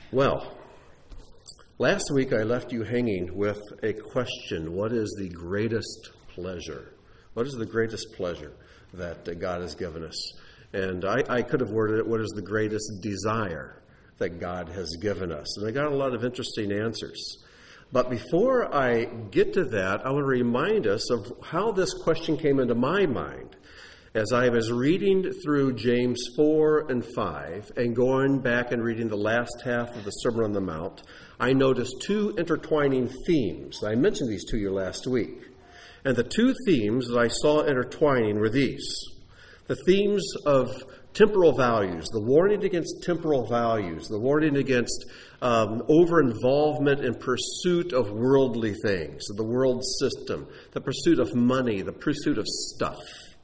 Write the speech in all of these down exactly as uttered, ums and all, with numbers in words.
Well, last week I left you hanging with a question. What is the greatest pleasure? What is the greatest pleasure that uh, God has given us? And I, I could have worded it, what is the greatest desire that God has given us? And I got a lot of interesting answers. But before I get to that, I want to remind us of how this question came into my mind. As I was reading through James four and five and going back and reading the last half of the Sermon on the Mount, I noticed two intertwining themes. I mentioned these to you last week. And the two themes that I saw intertwining were these. The themes of temporal values, the warning against temporal values, the warning against um, over-involvement in pursuit of worldly things, the world system, the pursuit of money, the pursuit of stuff.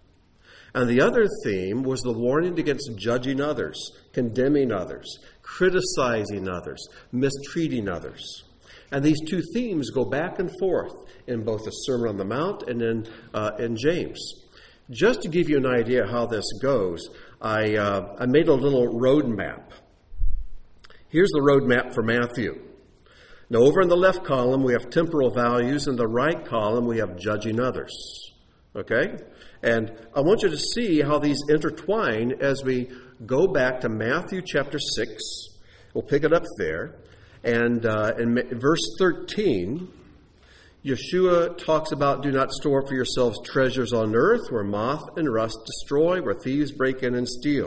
And the other theme was the warning against judging others, condemning others, criticizing others, mistreating others. And these two themes go back and forth in both the Sermon on the Mount and in, uh, in James. Just to give you an idea how this goes, I, uh, I made a little road map. Here's the road map for Matthew. Now, over in the left column, we have temporal values. In the right column, we have judging others. Okay? And I want you to see how these intertwine as we go back to Matthew chapter six. We'll pick it up there. And uh, in verse thirteen, Yeshua talks about, do not store for yourselves treasures on earth where moth and rust destroy, where thieves break in and steal.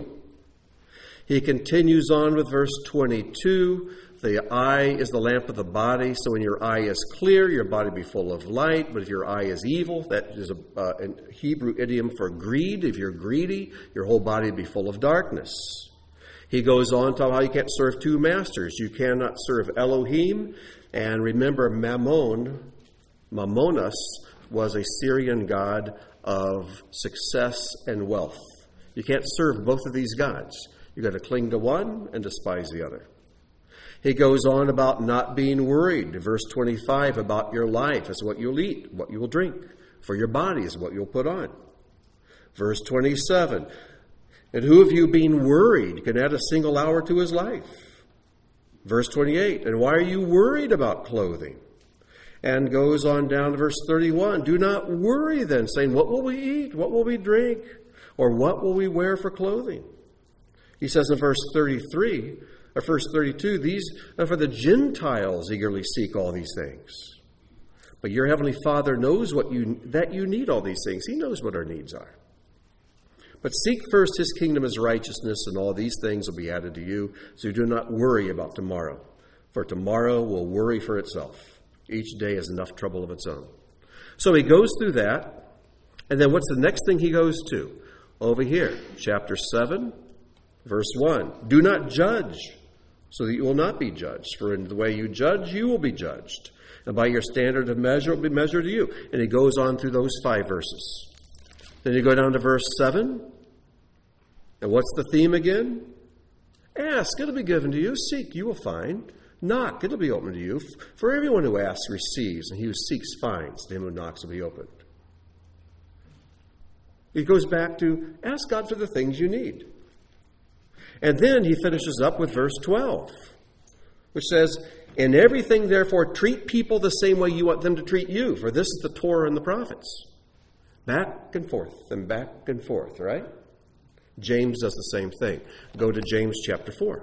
He continues on with verse twenty-two. The eye is the lamp of the body, so when your eye is clear, your body be full of light. But if your eye is evil, that is a, uh, a Hebrew idiom for greed. If you're greedy, your whole body be full of darkness. He goes on to how you can't serve two masters. You cannot serve Elohim. And remember, Mammon, Mammonas, was a Syrian god of success and wealth. You can't serve both of these gods. You've got to cling to one and despise the other. He goes on about not being worried. Verse twenty-five, about your life is what you'll eat, what you will drink. For your body is what you'll put on. Verse twenty-seven, and who of you being worried can add a single hour to his life? Verse twenty-eight, and why are you worried about clothing? And goes on down to verse thirty-one, do not worry then, saying, what will we eat? What will we drink? Or what will we wear for clothing? He says in verse thirty-three, or verse thirty-two, these are for the Gentiles eagerly seek all these things. But your heavenly Father knows what you that you need all these things. He knows what our needs are. But seek first his kingdom, his righteousness, and all these things will be added to you. So do not worry about tomorrow, for tomorrow will worry for itself. Each day has enough trouble of its own. So he goes through that. And then what's the next thing he goes to? Over here, chapter seven, verse one. Do not judge, so that you will not be judged. For in the way you judge, you will be judged. And by your standard of measure, it will be measured to you. And he goes on through those five verses. Then you go down to verse seven. And what's the theme again? Ask, it'll be given to you. Seek, you will find. Knock, it'll be opened to you. For everyone who asks receives, and he who seeks finds. To him who knocks will be opened. He goes back to ask God for the things you need. And then he finishes up with verse twelve, which says, in everything, therefore, treat people the same way you want them to treat you, for this is the Torah and the prophets. Back and forth and back and forth, right? James does the same thing. Go to James chapter four.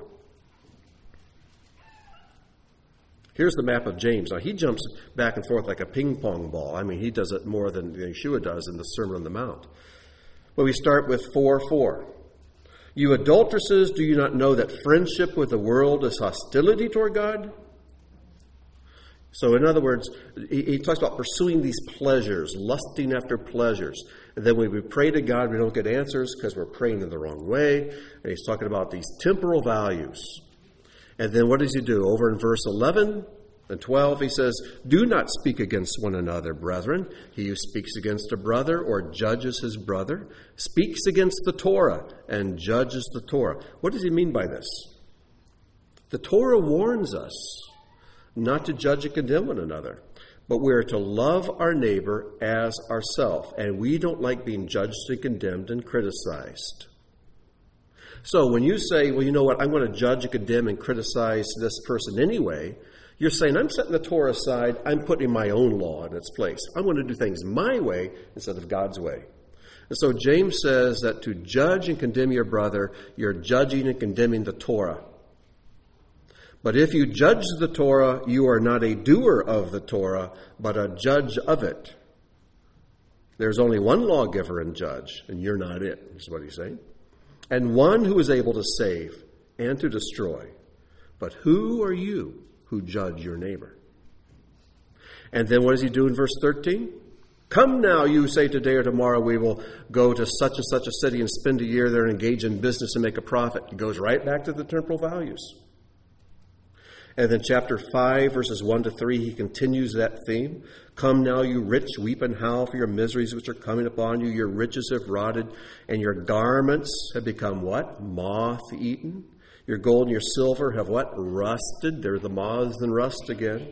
Here's the map of James. Now, he jumps back and forth like a ping pong ball. I mean, he does it more than Yeshua does in the Sermon on the Mount. But we start with four four. You adulteresses, do you not know that friendship with the world is hostility toward God? So in other words, he, he talks about pursuing these pleasures, lusting after pleasures. And then when we pray to God, we don't get answers because we're praying in the wrong way. And he's talking about these temporal values. And then what does he do? Over in verse eleven and twelve, he says, do not speak against one another, brethren. He who speaks against a brother or judges his brother speaks against the Torah and judges the Torah. What does he mean by this? The Torah warns us not to judge and condemn one another, but we are to love our neighbor as ourselves. And we don't like being judged and condemned and criticized. So when you say, well, you know what, I'm going to judge and condemn and criticize this person anyway, you're saying, I'm setting the Torah aside, I'm putting my own law in its place. I'm going to do things my way instead of God's way. And so James says that to judge and condemn your brother, you're judging and condemning the Torah. But if you judge the Torah, you are not a doer of the Torah, but a judge of it. There's only one lawgiver and judge, and you're not it, is what he's saying. And one who is able to save and to destroy. But who are you who judge your neighbor? And then what does he do in verse thirteen? Come now, you say today or tomorrow we will go to such and such a city and spend a year there and engage in business and make a profit. He goes right back to the temporal values. And then chapter five, verses one to three, he continues that theme. Come now, you rich, weep and howl for your miseries which are coming upon you. Your riches have rotted, and your garments have become what? Moth-eaten. Your gold and your silver have what? Rusted. They're the moths and rust again.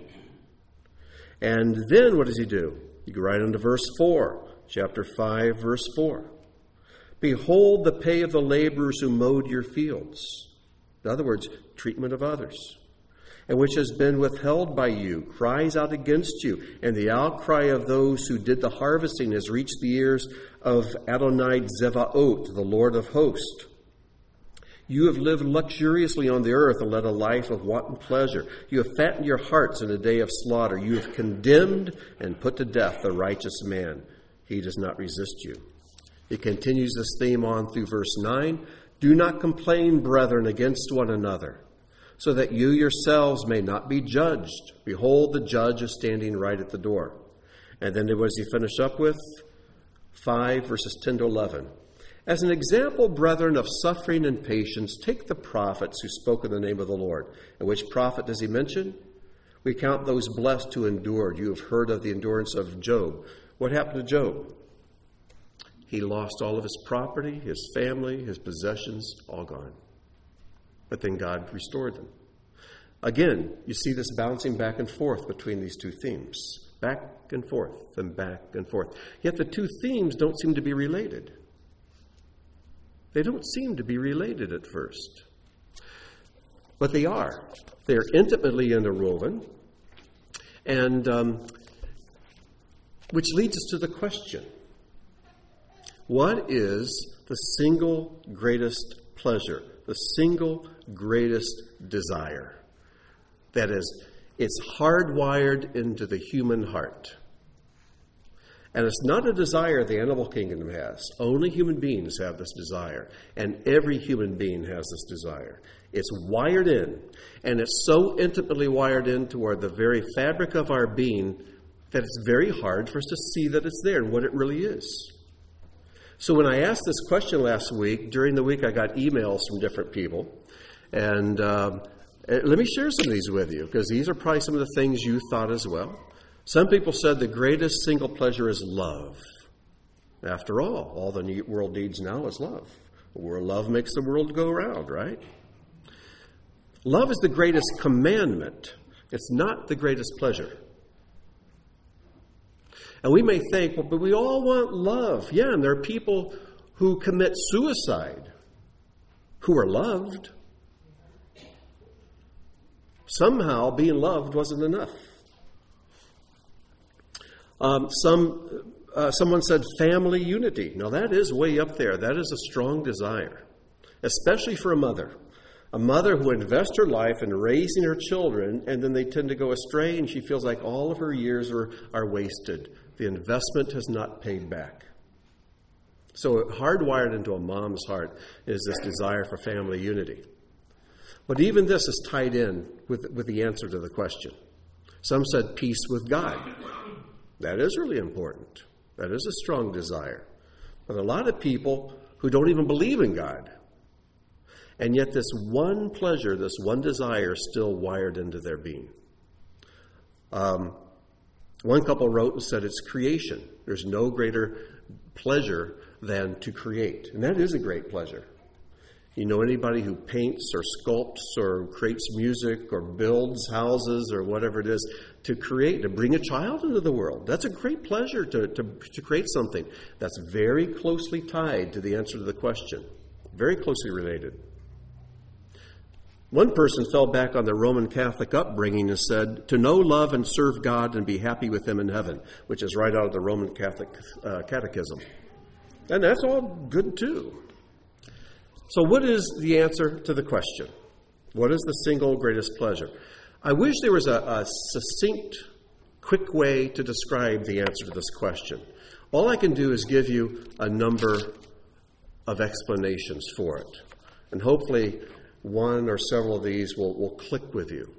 And then what does he do? You go right into verse four, chapter five, verse four. Behold the pay of the laborers who mowed your fields. In other words, treatment of others. And which has been withheld by you, cries out against you. And the outcry of those who did the harvesting has reached the ears of Adonai Zevaot, the Lord of hosts. You have lived luxuriously on the earth and led a life of wanton pleasure. You have fattened your hearts in a day of slaughter. You have condemned and put to death the righteous man. He does not resist you. He continues this theme on through verse nine. Do not complain, brethren, against one another, so that you yourselves may not be judged. Behold, the judge is standing right at the door. And then what does he finish up with? five, verses ten to eleven. As an example, brethren, of suffering and patience, take the prophets who spoke in the name of the Lord. And which prophet does he mention? We count those blessed who endured. You have heard of the endurance of Job. What happened to Job? He lost all of his property, his family, his possessions, all gone. But then God restored them. Again, you see this bouncing back and forth between these two themes. Back and forth and back and forth. Yet the two themes don't seem to be related. They don't seem to be related at first. But they are. They are intimately interwoven. And um, which leads us to the question. What is the single greatest pleasure? The single greatest desire? That is, it's hardwired into the human heart. And it's not a desire the animal kingdom has. Only human beings have this desire. And every human being has this desire. It's wired in. And it's so intimately wired in toward the very fabric of our being that it's very hard for us to see that it's there and what it really is. So when I asked this question last week, during the week I got emails from different people. And um, let me share some of these with you, because these are probably some of the things you thought as well. Some people said the greatest single pleasure is love. After all, all the world needs now is love. Where love makes the world go round, right? Love is the greatest commandment. It's not the greatest pleasure. And we may think, well, but we all want love. Yeah, and there are people who commit suicide who are loved. Somehow being loved wasn't enough. Um, some uh, someone said family unity. Now that is way up there. That is a strong desire, especially for a mother. A mother who invests her life in raising her children, and then they tend to go astray, and she feels like all of her years are, are wasted. The investment has not paid back. So hardwired into a mom's heart is this desire for family unity. But even this is tied in with, with the answer to the question. Some said peace with God. That is really important. That is a strong desire. But a lot of people who don't even believe in God. And yet this one pleasure, this one desire is still wired into their being. Um, one couple wrote and said it's creation. There's no greater pleasure than to create. And that is a great pleasure. You know anybody who paints or sculpts or creates music or builds houses or whatever it is, to create, to bring a child into the world. That's a great pleasure to, to, to create something. That's very closely tied to the answer to the question. Very closely related. One person fell back on the Roman Catholic upbringing and said, to know, love, and serve God and be happy with him in heaven, which is right out of the Roman Catholic uh, Catechism. And that's all good too. So what is the answer to the question? What is the single greatest pleasure? I wish there was a, a succinct, quick way to describe the answer to this question. All I can do is give you a number of explanations for it. And hopefully one or several of these will, will click with you.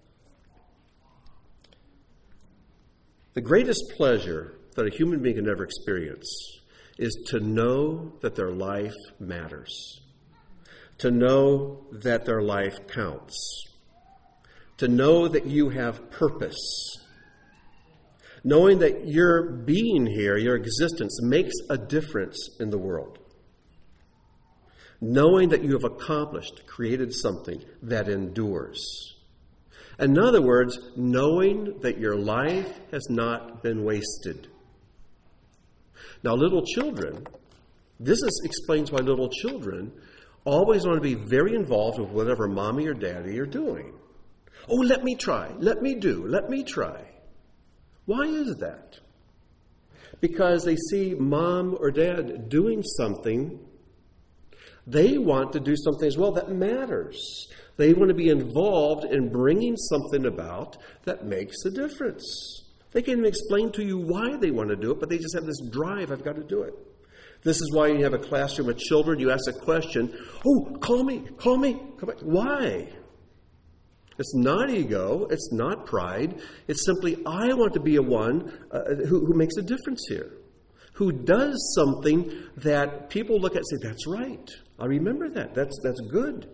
The greatest pleasure that a human being can ever experience is to know that their life matters, to know that their life counts, to know that you have purpose, knowing that your being here, your existence, makes a difference in the world. Knowing that you have accomplished, created something that endures. In other words, knowing that your life has not been wasted. Now, little children, this is, explains why little children always want to be very involved with whatever mommy or daddy are doing. Oh, let me try, let me do, let me try. Why is that? Because they see mom or dad doing something. They want to do something as well that matters. They want to be involved in bringing something about that makes a difference. They can't even explain to you why they want to do it, but they just have this drive, I've got to do it. This is why you have a classroom of children, you ask a question, oh, call me, call me. Come back. Why? It's not ego, it's not pride. It's simply, I want to be a one uh, who, who makes a difference here. Who does something that people look at and say, that's right. I remember that. That's that's good.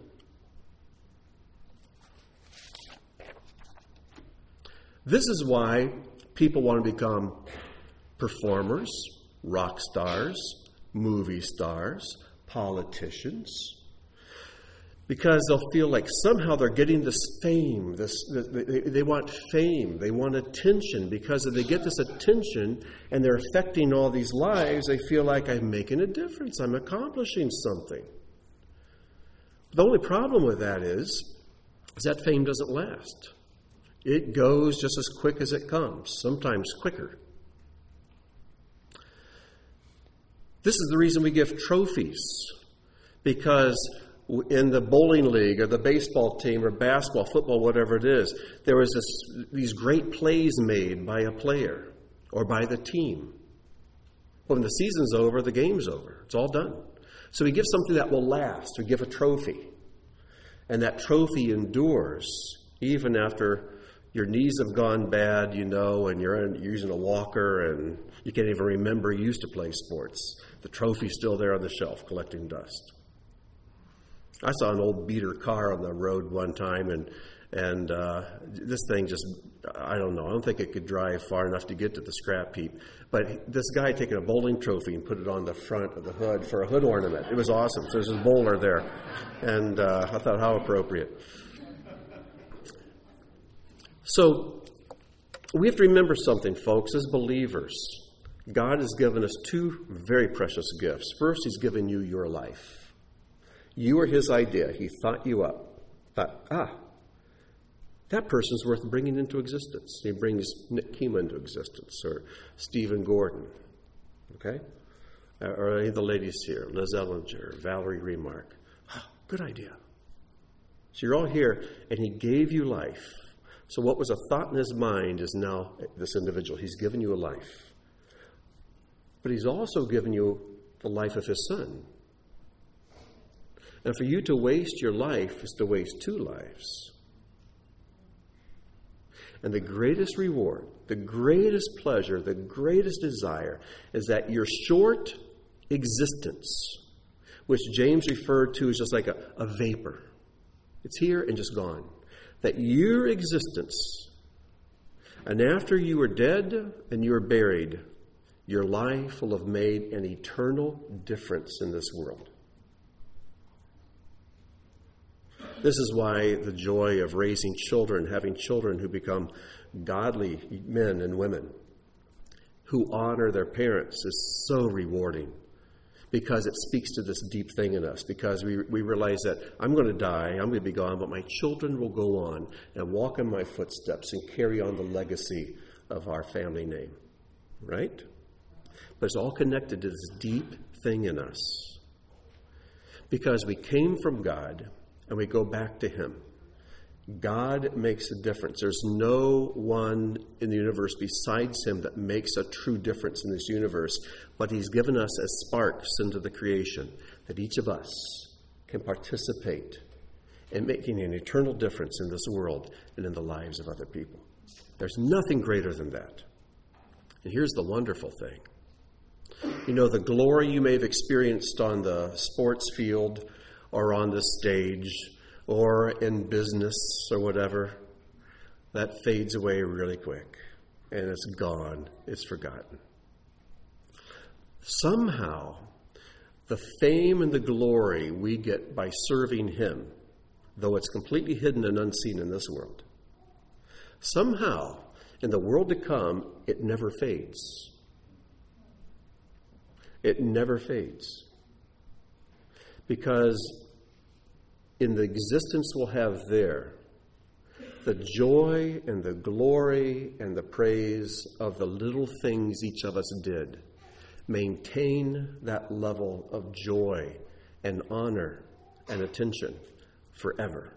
This is why people want to become performers, rock stars, movie stars, politicians, because they'll feel like somehow they're getting this fame. This they, they want fame. They want attention. Because if they get this attention and they're affecting all these lives, they feel like I'm making a difference. I'm accomplishing something. The only problem with that is, is that fame doesn't last. It goes just as quick as it comes, sometimes quicker. This is the reason we give trophies, because in the bowling league or the baseball team or basketball, football, whatever it is, there was this, these great plays made by a player or by the team. But when the season's over, the game's over. It's all done. So we give something that will last. We give a trophy. And that trophy endures even after your knees have gone bad, you know, and you're, in, you're using a walker and you can't even remember you used to play sports. The trophy's still there on the shelf collecting dust. I saw an old beater car on the road one time, and and uh, this thing just, I don't know, I don't think it could drive far enough to get to the scrap heap. But this guy taking a bowling trophy and put it on the front of the hood for a hood ornament. It was awesome. So there's a bowler there. And uh, I thought, how appropriate. So we have to remember something, folks, as believers. God has given us two very precious gifts. First, he's given you your life. You are his idea. He thought you up. Thought, ah, that person's worth bringing into existence. He brings Nick Kema into existence, or Stephen Gordon, okay? Or any of the ladies here, Liz Ellinger, Valerie Remark. Oh, good idea. So you're all here, and he gave you life. So what was a thought in his mind is now this individual. He's given you a life. But he's also given you the life of his son. And for you to waste your life is to waste two lives. And the greatest reward, the greatest pleasure, the greatest desire is that your short existence, which James referred to as just like a, a vapor, it's here and just gone, that your existence, and after you are dead and you are buried, your life will have made an eternal difference in this world. This is why the joy of raising children, having children who become godly men and women, who honor their parents, is so rewarding. because it speaks to this deep thing in us, because we, we realize that I'm going to die, I'm going to be gone, but my children will go on and walk in my footsteps and carry on the legacy of our family name, right? But it's all connected to this deep thing in us, because we came from God and we go back to him. God makes a difference. There's no one in the universe besides him that makes a true difference in this universe, but he's given us as sparks into the creation that each of us can participate in making an eternal difference in this world and in the lives of other people. There's nothing greater than that. And here's the wonderful thing. You know, the glory you may have experienced on the sports field or on the stage or in business or whatever, that fades away really quick, and it's gone, it's forgotten. Somehow, the fame and the glory we get by serving him, though it's completely hidden and unseen in this world, somehow, in the world to come, it never fades. It never fades. Because in the existence we'll have there, the joy and the glory and the praise of the little things each of us did maintain that level of joy and honor and attention forever.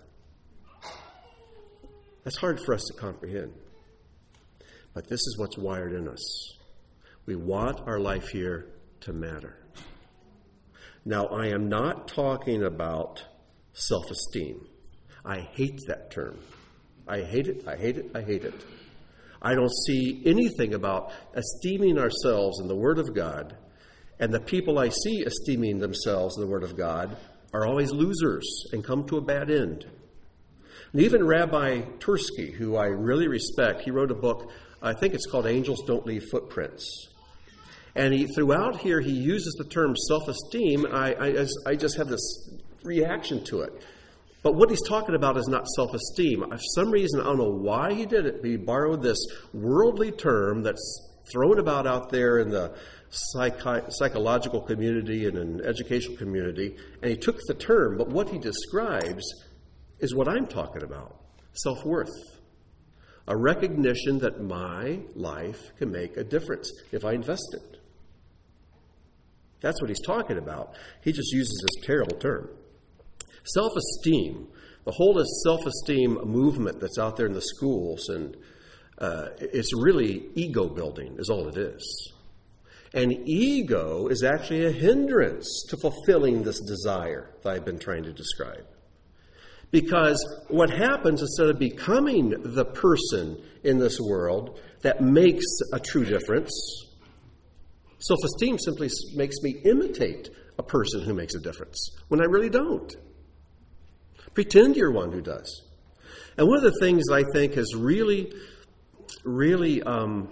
That's hard for us to comprehend. But this is what's wired in us. We want our life here to matter. Now, I am not talking about self-esteem. I hate that term. I hate it, I hate it, I hate it. I don't see anything about esteeming ourselves in the Word of God, and the people I see esteeming themselves in the Word of God are always losers and come to a bad end. And even Rabbi Tursky, who I really respect, he wrote a book, I think it's called Angels Don't Leave Footprints. And he, throughout here, he uses the term self-esteem. I, I, I just have this reaction to it. But what he's talking about is not self-esteem. For some reason, I don't know why he did it, but he borrowed this worldly term that's thrown about out there in the psychi- psychological community and in educational community, and he took the term, but what he describes is what I'm talking about, self-worth. A recognition that my life can make a difference if I invest it. That's what he's talking about. He just uses this terrible term. Self-esteem, the whole self-esteem movement that's out there in the schools, and uh, it's really ego building is all it is. And ego is actually a hindrance to fulfilling this desire that I've been trying to describe. Because what happens, instead of becoming the person in this world that makes a true difference, self-esteem simply makes me imitate a person who makes a difference when I really don't. Pretend you're one who does. And one of the things I think has really, really, um,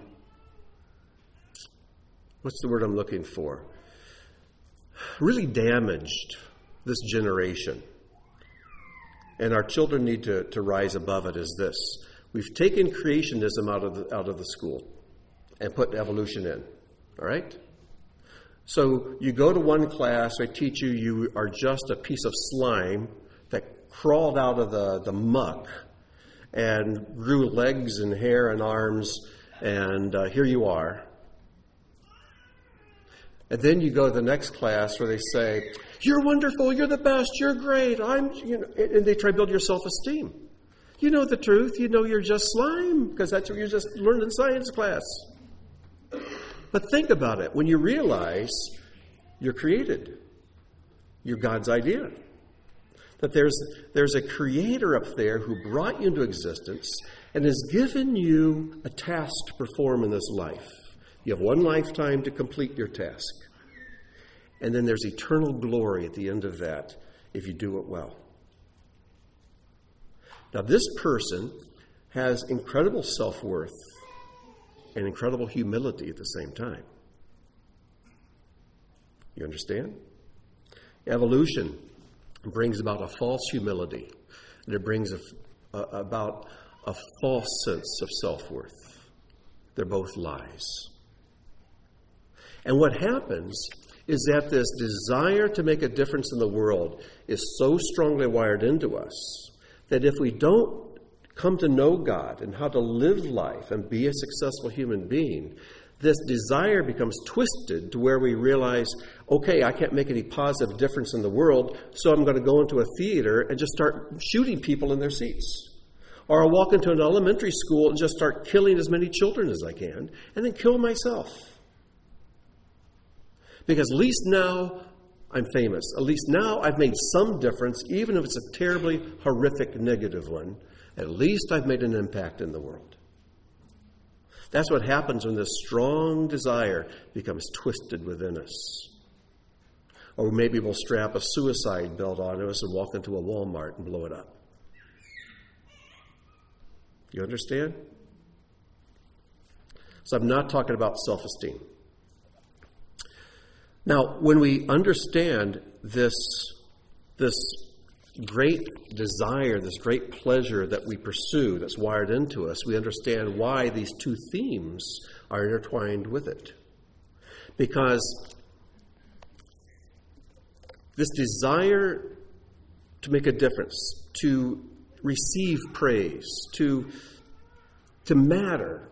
what's the word I'm looking for? Really damaged this generation. And our children need to, to rise above it is this. We've taken creationism out of the, out of the school and put evolution in. All right? So you go to one class, they teach you you are just a piece of slime that crawled out of the, the muck and grew legs and hair and arms, and uh, here you are. And then you go to the next class where they say, you're wonderful, you're the best, you're great, I'm, you know, and they try to build your self-esteem. You know the truth, you know you're just slime, because that's what you just learned in science class. But think about it. When you realize you're created, you're God's idea. That there's, there's a creator up there who brought you into existence and has given you a task to perform in this life. You have one lifetime to complete your task. And then there's eternal glory at the end of that if you do it well. Now, this person has incredible self-worth and incredible humility at the same time. You understand? Evolution brings about a false humility, and it brings a, a, about a false sense of self-worth. They're both lies. And what happens is that this desire to make a difference in the world is so strongly wired into us that if we don't come to know God and how to live life and be a successful human being, this desire becomes twisted to where we realize, okay, I can't make any positive difference in the world, so I'm going to go into a theater and just start shooting people in their seats. Or I'll walk into an elementary school and just start killing as many children as I can, and then kill myself. Because at least now I'm famous. At least now I've made some difference, even if it's a terribly horrific negative one. At least I've made an impact in the world. That's what happens when this strong desire becomes twisted within us. Or maybe we'll strap a suicide belt onto us and walk into a Walmart and blow it up. You understand? So I'm not talking about self-esteem. Now, when we understand this, this great desire, this great pleasure that we pursue that's wired into us, we understand why these two themes are intertwined with it. Because this desire to make a difference, to receive praise, to, to matter,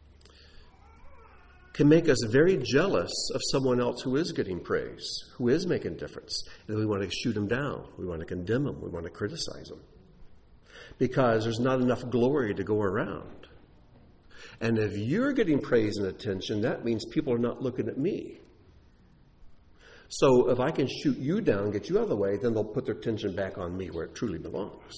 can make us very jealous of someone else who is getting praise, who is making a difference. And we want to shoot them down. We want to condemn them. We want to criticize them. Because there's not enough glory to go around. And if you're getting praise and attention, that means people are not looking at me. So if I can shoot you down, get you out of the way, then they'll put their attention back on me where it truly belongs.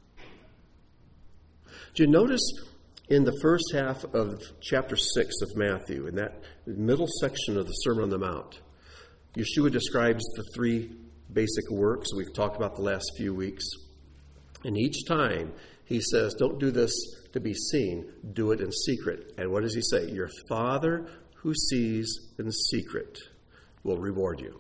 Do you notice in the first half of chapter six of Matthew, in that middle section of the Sermon on the Mount, Yeshua describes the three basic works we've talked about the last few weeks. And each time he says, don't do this to be seen, do it in secret. And what does he say? Your Father who sees in secret will reward you.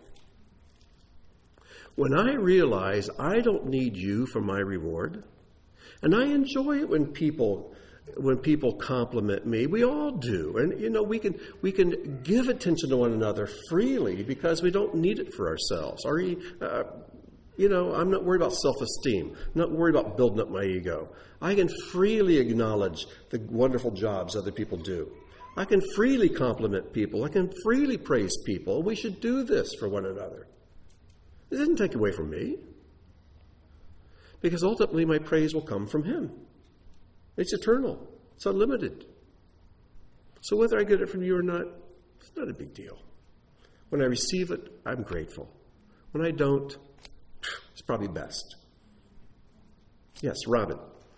When I realize I don't need you for my reward, and I enjoy it when people when people compliment me, we all do. And, you know, we can we can give attention to one another freely because we don't need it for ourselves. Or, uh, you know, I'm not worried about self-esteem. I'm not worried about building up my ego. I can freely acknowledge the wonderful jobs other people do. I can freely compliment people. I can freely praise people. We should do this for one another. It doesn't take away from me. Because ultimately my praise will come from him. It's eternal. It's unlimited. So whether I get it from you or not, it's not a big deal. When I receive it, I'm grateful. When I don't, it's probably best. Yes, Robin.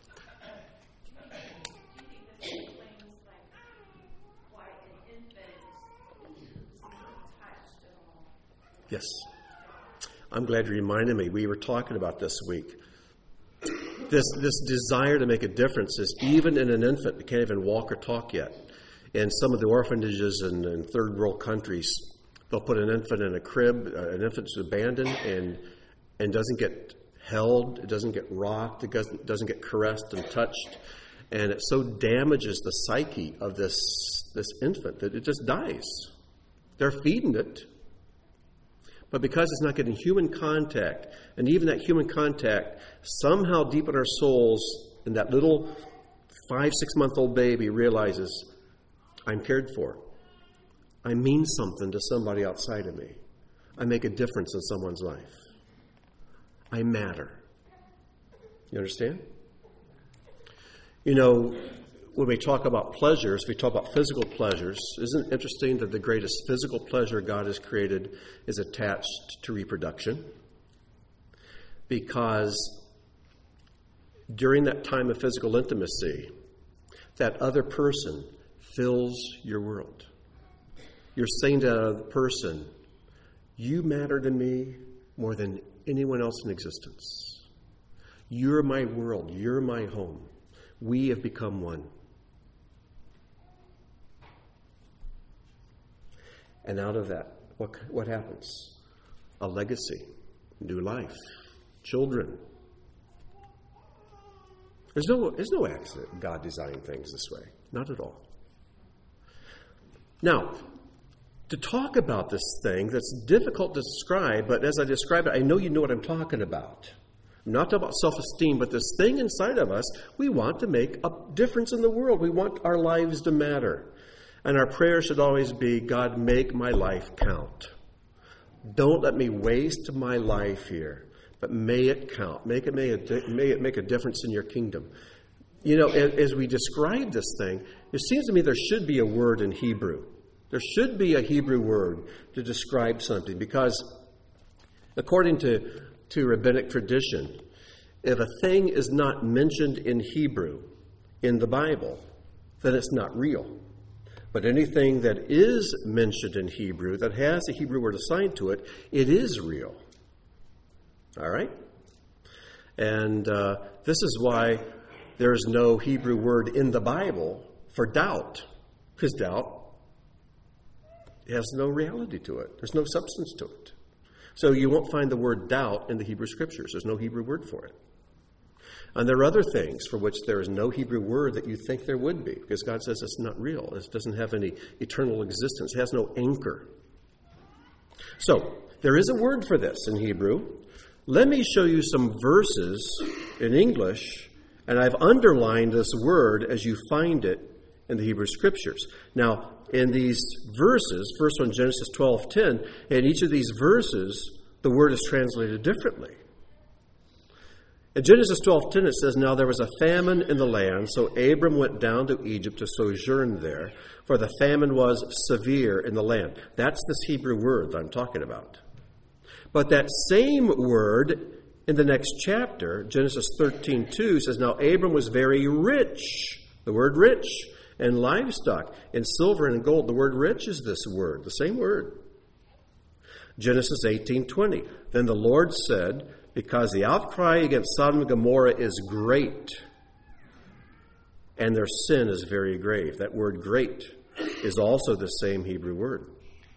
Yes. I'm glad you reminded me. We were talking about this week. This this desire to make a difference is even in an infant that can't even walk or talk yet. In some of the orphanages in, in third world countries, they'll put an infant in a crib, uh, an infant's abandoned and and doesn't get held, it doesn't get rocked, it doesn't, doesn't get caressed and touched. And it so damages the psyche of this, this infant that it just dies. They're feeding it. But because it's not getting human contact, and even that human contact, somehow deep in our souls, in that little five, six-month-old baby realizes, I'm cared for. I mean something to somebody outside of me. I make a difference in someone's life. I matter. You understand? You know, when we talk about pleasures, we talk about physical pleasures. Isn't it interesting that the greatest physical pleasure God has created is attached to reproduction? Because during that time of physical intimacy, that other person fills your world. You're saying to that other person, you matter to me more than anyone else in existence. You're my world. You're my home. We have become one. And out of that, what what happens? A legacy, new life, children. There's no there's no accident. God designed things this way. Not at all. Now, to talk about this thing that's difficult to describe, but as I describe it, I know you know what I'm talking about. I'm not talking about self-esteem, but this thing inside of us, we want to make a difference in the world. We want our lives to matter. And our prayer should always be, God, make my life count. Don't let me waste my life here, but may it count. Make it, may it, may it make a difference in your kingdom. You know, as, as we describe this thing, it seems to me there should be a word in Hebrew. There should be a Hebrew word to describe something, because according to, to rabbinic tradition, if a thing is not mentioned in Hebrew in the Bible, then it's not real. But anything that is mentioned in Hebrew, that has a Hebrew word assigned to it, it is real. All right? And uh, this is why there's no Hebrew word in the Bible for doubt, because doubt has no reality to it. There's no substance to it. So you won't find the word doubt in the Hebrew Scriptures. There's no Hebrew word for it. And there are other things for which there is no Hebrew word that you think there would be, because God says it's not real. It doesn't have any eternal existence. It has no anchor. So there is a word for this in Hebrew. Let me show you some verses in English, and I've underlined this word as you find it in the Hebrew Scriptures. Now, in these verses, first one, Genesis twelve ten, in each of these verses, the word is translated differently. In Genesis twelve ten, it says, Now there was a famine in the land, so Abram went down to Egypt to sojourn there, for the famine was severe in the land. That's this Hebrew word that I'm talking about. But that same word in the next chapter, Genesis thirteen two, says, Now Abram was very rich. The word rich. And livestock, and silver and gold. The word rich is this word, the same word. Genesis eighteen twenty. Then the Lord said, Because the outcry against Sodom and Gomorrah is great, and their sin is very grave. That word great is also the same Hebrew word.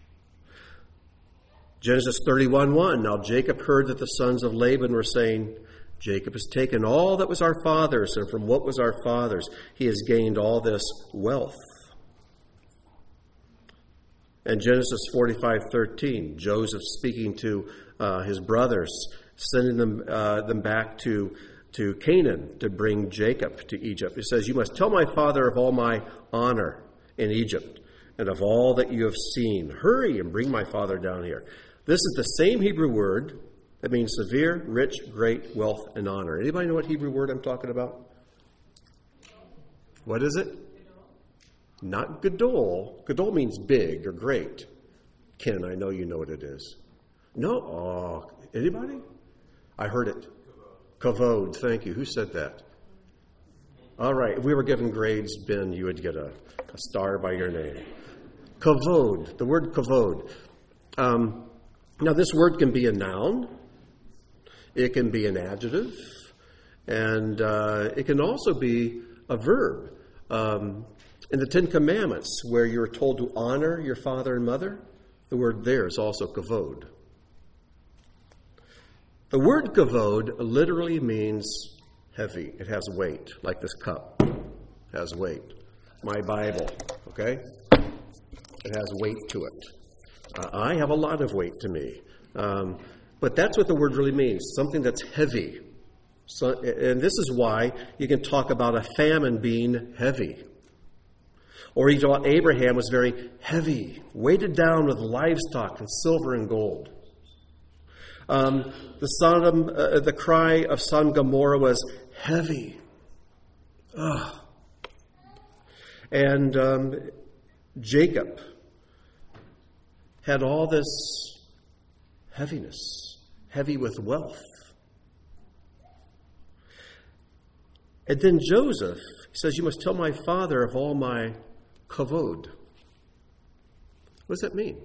Genesis thirty-one one. Now Jacob heard that the sons of Laban were saying, Jacob has taken all that was our father's, and from what was our father's, he has gained all this wealth. And Genesis forty-five thirteen, Joseph speaking to uh, his brothers, sending them uh, them back to, to Canaan to bring Jacob to Egypt. He says, You must tell my father of all my honor in Egypt, and of all that you have seen. Hurry and bring my father down here. This is the same Hebrew word that means severe, rich, great, wealth, and honor. Anybody know what Hebrew word I'm talking about? What is it? Not gadol. Gadol means big or great. Ken, I know you know what it is. No? Oh, anybody? I heard it. Kavod. Thank you. Who said that? All right. If we were given grades, Ben, you would get a, a star by your name. Kavod. The word kavod. Um, now, this word can be a noun. It can be an adjective, and uh, it can also be a verb. Um, in the Ten Commandments, where you're told to honor your father and mother, the word there is also kavod. The word kavod literally means heavy. It has weight, like this cup has weight. My Bible, okay? It has weight to it. Uh, I have a lot of weight to me. Um, But that's what the word really means, something that's heavy. So, and this is why you can talk about a famine being heavy. Or you thought Abraham was very heavy, weighted down with livestock and silver and gold. Um, the Sodom, uh, the cry of Sodom and Gomorrah was heavy. Ugh. And um, Jacob had all this heaviness. Heavy with wealth. And then Joseph says, You must tell my father of all my kavod. What does that mean?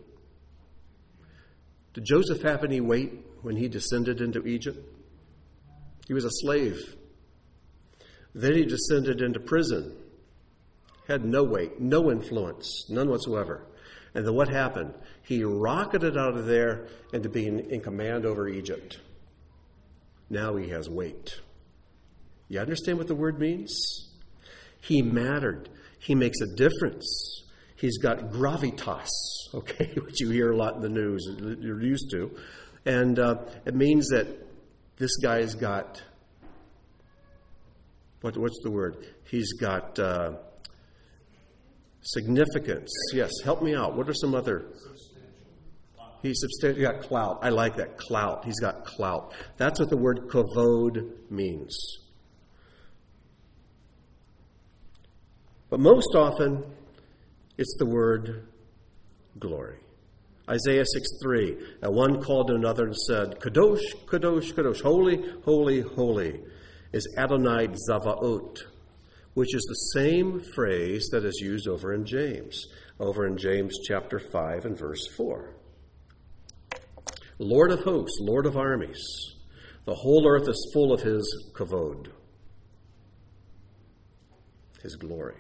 Did Joseph have any weight when he descended into Egypt? He was a slave. Then he descended into prison. Had no weight, no influence, none whatsoever. And then what happened? He rocketed out of there into being in command over Egypt. Now he has weight. You understand what the word means? He mattered. He makes a difference. He's got gravitas, okay, which you hear a lot in the news, you're used to. And uh, it means that this guy's got, what, what's the word? He's got uh, significance. Yes, help me out. What are some other? He's substantial. He's got clout. I like that, clout. He's got clout. That's what the word kavod means. But most often, it's the word glory. Isaiah six three, and one called to another and said, Kadosh, Kadosh, Kadosh, holy, holy, holy is Adonai Zavaot, which is the same phrase that is used over in James, over in James chapter five and verse four. Lord of hosts, Lord of armies, the whole earth is full of his kavod, his glory.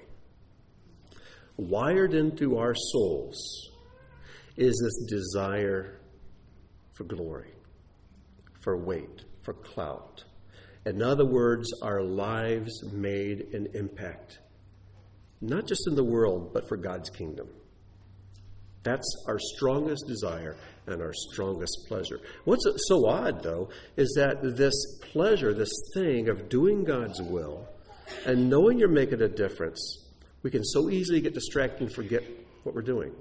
Wired into our souls is this desire for glory, for weight, for clout. In other words, our lives made an impact, not just in the world, but for God's kingdom. That's our strongest desire and our strongest pleasure. What's so odd, though, is that this pleasure, this thing of doing God's will and knowing you're making a difference, we can so easily get distracted and forget what we're doing.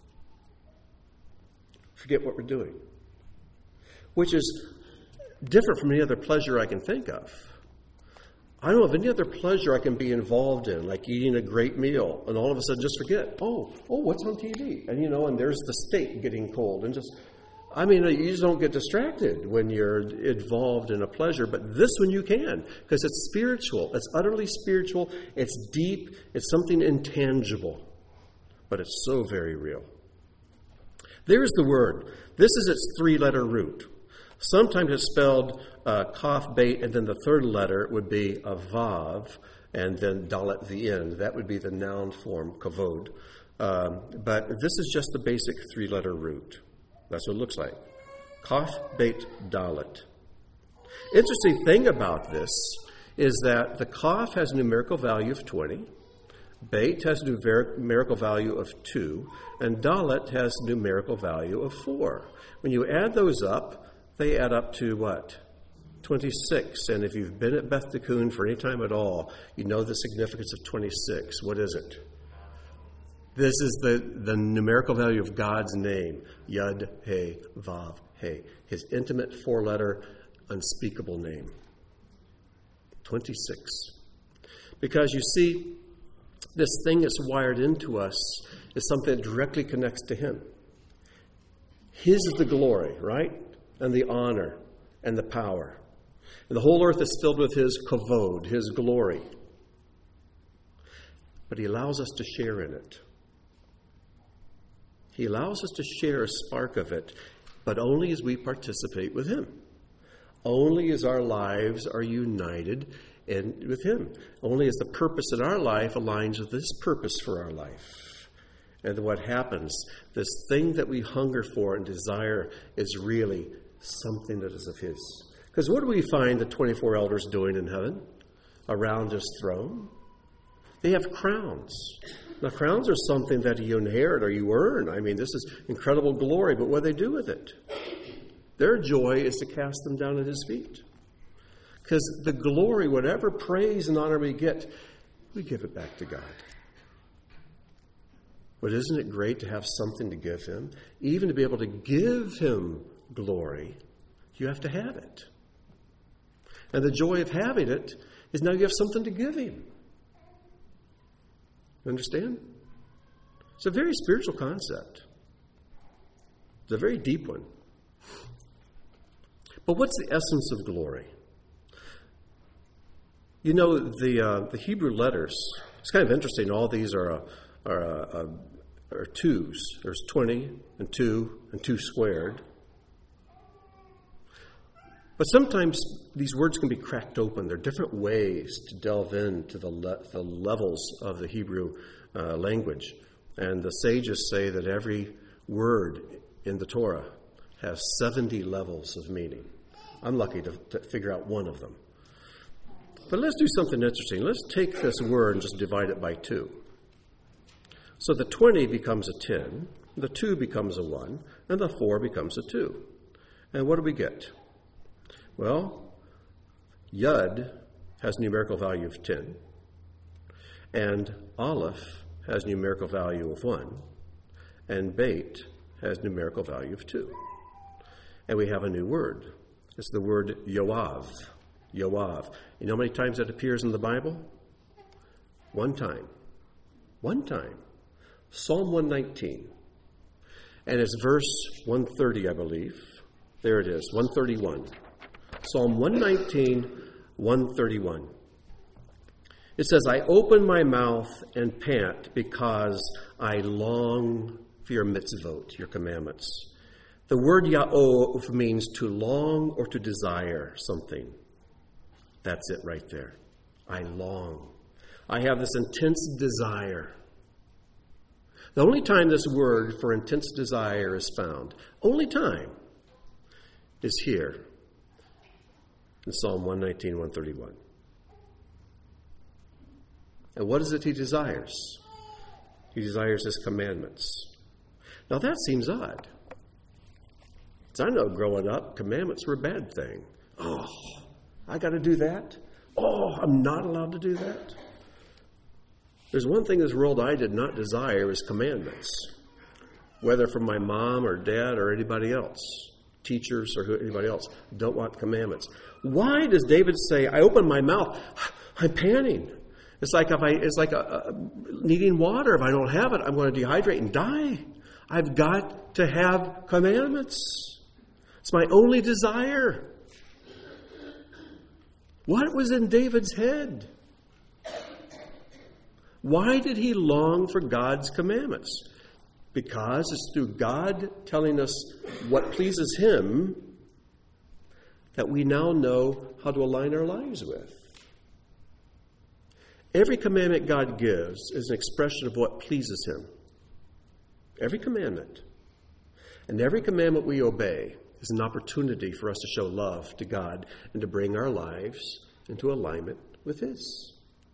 Forget what we're doing. Which is different from any other pleasure I can think of. I don't have any other pleasure I can be involved in, like eating a great meal, and all of a sudden just forget, oh, oh, what's on T V? And, you know, and there's the steak getting cold. And just, I mean, you just don't get distracted when you're involved in a pleasure, but this one you can, because it's spiritual. It's utterly spiritual. It's deep. It's something intangible, but it's so very real. There's the word. This is its three-letter root. Sometimes it's spelled uh, kaf, bait, and then the third letter would be a vav, and then dalet, the end. That would be the noun form, kavod. Um, but this is just the basic three-letter root. That's what it looks like. Kaf, bait, dalet. Interesting thing about this is that the kaf has a numerical value of twenty. Bait has a numerical value of two, and dalet has a numerical value of four. When you add those up, they add up to what? twenty-six. And if you've been at Beth Tikkun for any time at all, you know the significance of twenty-six. What is it? This is the, the numerical value of God's name, Yud, He, Vav, He, his intimate four-letter, unspeakable name. twenty-six. Because you see, this thing that's wired into us is something that directly connects to him. His is the glory, right? And the honor and the power. And the whole earth is filled with his kavod, his glory. But he allows us to share in it. He allows us to share a spark of it, but only as we participate with him. Only as our lives are united in, with him. Only as the purpose in our life aligns with his purpose for our life. And what happens, this thing that we hunger for and desire is really something that is of his. Because what do we find the twenty-four elders doing in heaven around his throne? They have crowns. Now, crowns are something that you inherit or you earn. I mean, this is incredible glory, but what do they do with it? Their joy is to cast them down at his feet. Because the glory, whatever praise and honor we get, we give it back to God. But isn't it great to have something to give him? Even to be able to give him glory, you have to have it. And the joy of having it is now you have something to give him. Understand? It's a very spiritual concept. It's a very deep one. But what's the essence of glory? You know, the uh, the Hebrew letters, it's kind of interesting. All these are uh, are, uh, are twos. There's twenty and two and two squared. But sometimes these words can be cracked open. There are different ways to delve into the, le- the levels of the Hebrew uh, language. And the sages say that every word in the Torah has seventy levels of meaning. I'm lucky to, to figure out one of them. But let's do something interesting. Let's take this word and just divide it by two. So the twenty becomes a ten, the two becomes a one, and the four becomes a two. And what do we get? Well, Yud has a numerical value of ten, and Aleph has a numerical value of one, and Beit has a numerical value of two. And we have a new word. It's the word Yoav. Yoav. You know how many times that appears in the Bible? One time. One time. Psalm one nineteen. And it's verse one thirty, I believe. There it is, one thirty-one. Psalm one nineteen, one thirty-one. It says, I open my mouth and pant because I long for your mitzvot, your commandments. The word ya'ov means to long or to desire something. That's it right there. I long. I have this intense desire. The only time this word for intense desire is found, only time, is here in Psalm one nineteen, one thirty-one. And what is it he desires? He desires his commandments. Now that seems odd. Because I know growing up, commandments were a bad thing. Oh, I got to do that? Oh, I'm not allowed to do that? There's one thing in this world I did not desire is commandments, whether from my mom or dad or anybody else, teachers or anybody else. Don't want commandments. Why does David say, I open my mouth, I'm panting? It's like if I, it's like a, a, needing water. If I don't have it, I'm going to dehydrate and die. I've got to have commandments. It's my only desire. What was in David's head? Why did he long for God's commandments? Because it's through God telling us what pleases him that we now know how to align our lives with. Every commandment God gives is an expression of what pleases him. Every commandment. And every commandment we obey is an opportunity for us to show love to God and to bring our lives into alignment with his.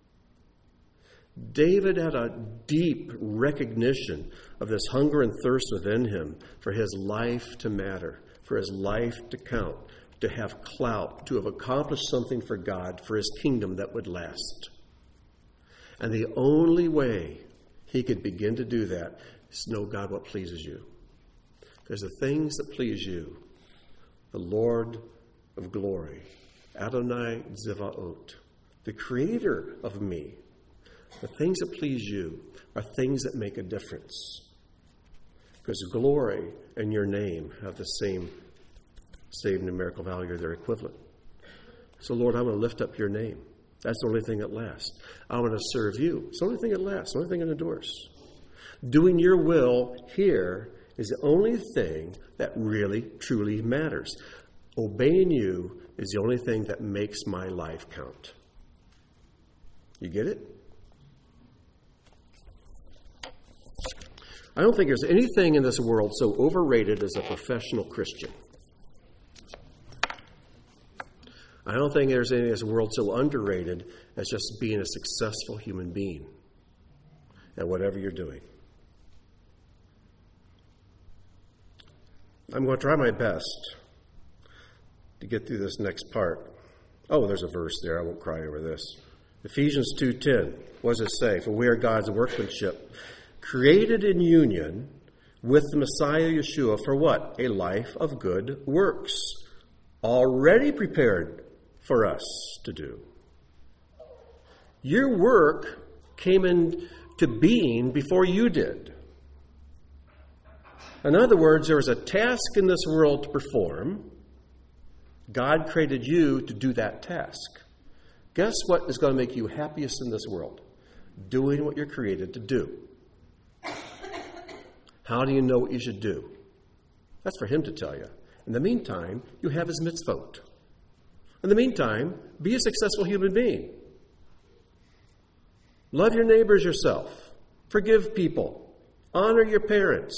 David had a deep recognition of this hunger and thirst within him for his life to matter, for his life to count, to have clout, to have accomplished something for God, for his kingdom that would last. And the only way he could begin to do that is to know, God, what pleases you. Because the things that please you, the Lord of glory, Adonai Zevaot, the creator of me, the things that please you are things that make a difference. Because glory and your name have the same, same numerical value, they're equivalent. So, Lord, I'm going to lift up your name. That's the only thing that lasts. I want to serve you. It's the only thing that lasts, the only thing that endures. Doing your will here is the only thing that really, truly matters. Obeying you is the only thing that makes my life count. You get it? I don't think there's anything in this world so overrated as a professional Christian. I don't think there's anything in this world so underrated as just being a successful human being at whatever you're doing. I'm going to try my best to get through this next part. Oh, there's a verse there. I won't cry over this. Ephesians two ten. What does it say? For we are God's workmanship, created in union with the Messiah Yeshua for what? A life of good works, already prepared for us to do. Your work came into being before you did. In other words, there was a task in this world to perform. God created you to do that task. Guess what is going to make you happiest in this world? Doing what you're created to do. How do you know what you should do? That's for him to tell you. In the meantime, you have his mitzvot. In the meantime, be a successful human being. Love your neighbors yourself. Forgive people. Honor your parents.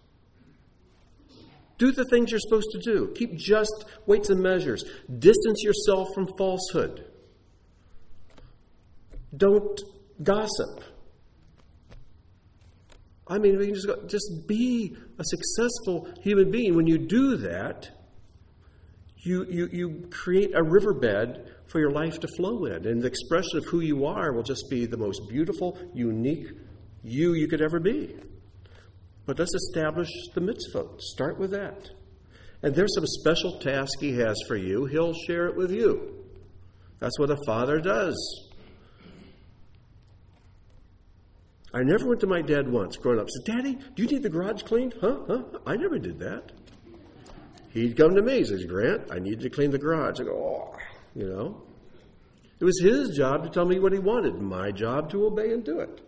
Do the things you're supposed to do. Keep just weights and measures. Distance yourself from falsehood. Don't gossip. I mean, we can just go, just be a successful human being. When you do that, you, you, you create a riverbed for your life to flow in. And the expression of who you are will just be the most beautiful, unique you you could ever be. But let's establish the mitzvot. Start with that. And there's some special task he has for you. He'll share it with you. That's what a father does. I never went to my dad once growing up. Said, Daddy, do you need the garage cleaned? Huh? Huh? I never did that. He'd come to me. He says, Grant, I need to clean the garage. I go, oh, you know. It was his job to tell me what he wanted. My job to obey and do it.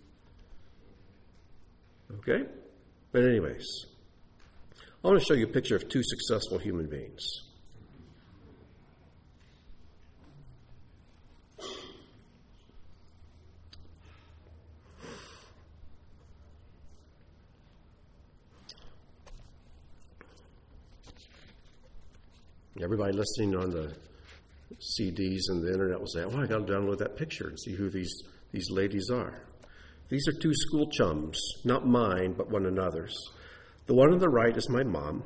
Okay? But anyways, I want to show you a picture of two successful human beings. Everybody listening on the C Ds and the internet will say, oh, I got to download that picture and see who these, these ladies are. These are two school chums, not mine, but one another's. The one on the right is my mom.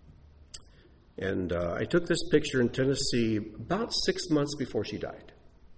And uh, I took this picture in Tennessee about six months before she died.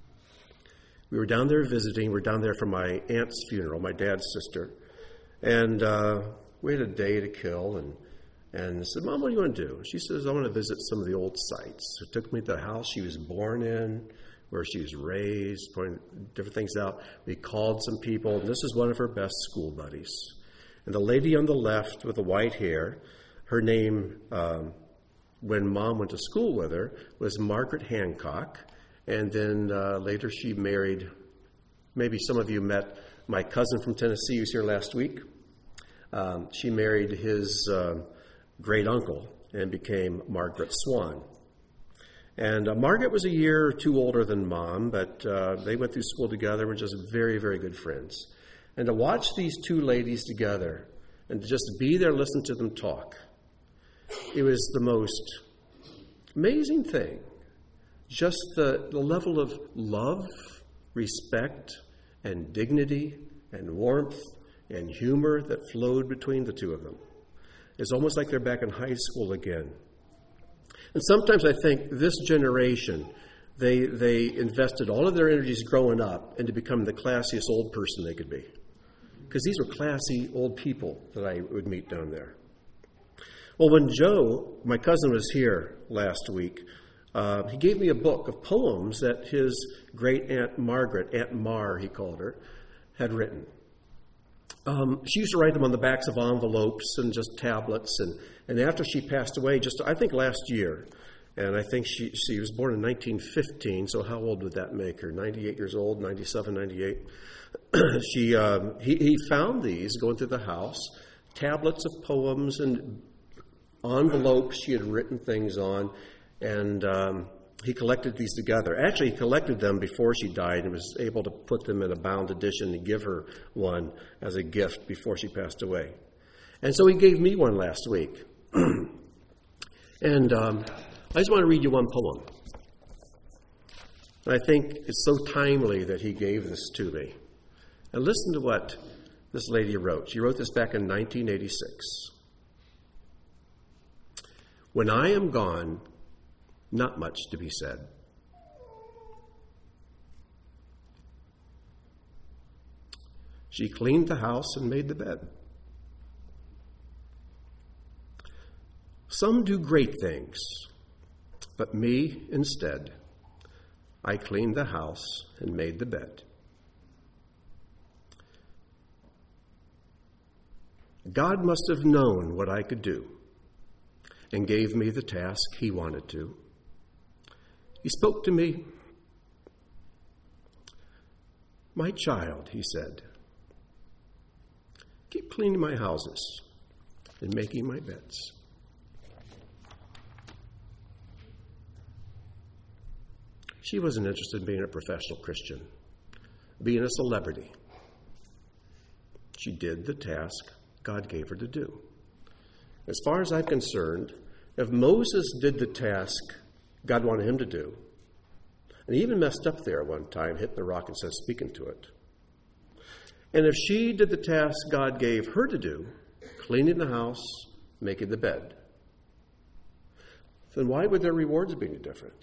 We were down there visiting. We were down there for my aunt's funeral, my dad's sister. And uh, we had a day to kill, and And I said, Mom, what do you want to do? She says, I want to visit some of the old sites. So took me to the house she was born in, where she was raised, pointing different things out. We called some people. And this is one of her best school buddies. And the lady on the left with the white hair, her name, um, when Mom went to school with her, was Margaret Hancock. And then uh, later she married, maybe some of you met my cousin from Tennessee who was here last week. Um, she married his Uh, great uncle and became Margaret Swan. And uh, Margaret was a year or two older than Mom, but uh, they went through school together and were just very, very good friends. And to watch these two ladies together and to just be there, listen to them talk, it was the most amazing thing. Just the, the level of love, respect, and dignity, and warmth, and humor that flowed between the two of them. It's almost like they're back in high school again. And sometimes I think this generation, they they invested all of their energies growing up into becoming the classiest old person they could be. Because these were classy old people that I would meet down there. Well, when Joe, my cousin, was here last week, uh, he gave me a book of poems that his great-aunt Margaret, Aunt Mar he called her, had written. Um, she used to write them on the backs of envelopes and just tablets. And, and after she passed away, just I think last year, and I think she, she was born in nineteen fifteen, so how old would that make her? ninety-eight years old, ninety-seven, ninety-eight. she, um, he, he found these going through the house, tablets of poems and envelopes she had written things on, and um, he collected these together. Actually, he collected them before she died and was able to put them in a bound edition and give her one as a gift before she passed away. And so he gave me one last week. and um, I just want to read you one poem. And I think it's so timely that he gave this to me. And listen to what this lady wrote. She wrote this back in nineteen eighty-six. When I am gone, not much to be said. She cleaned the house and made the bed. Some do great things, but me instead, I cleaned the house and made the bed. God must have known what I could do and gave me the task he wanted to. He spoke to me. My child, he said, keep cleaning my houses and making my beds. She wasn't interested in being a professional Christian, being a celebrity. She did the task God gave her to do. As far as I'm concerned, if Moses did the task God wanted him to do, and he even messed up there one time, hitting the rock instead of speaking to it. And if she did the task God gave her to do, cleaning the house, making the bed, then why would their rewards be any different?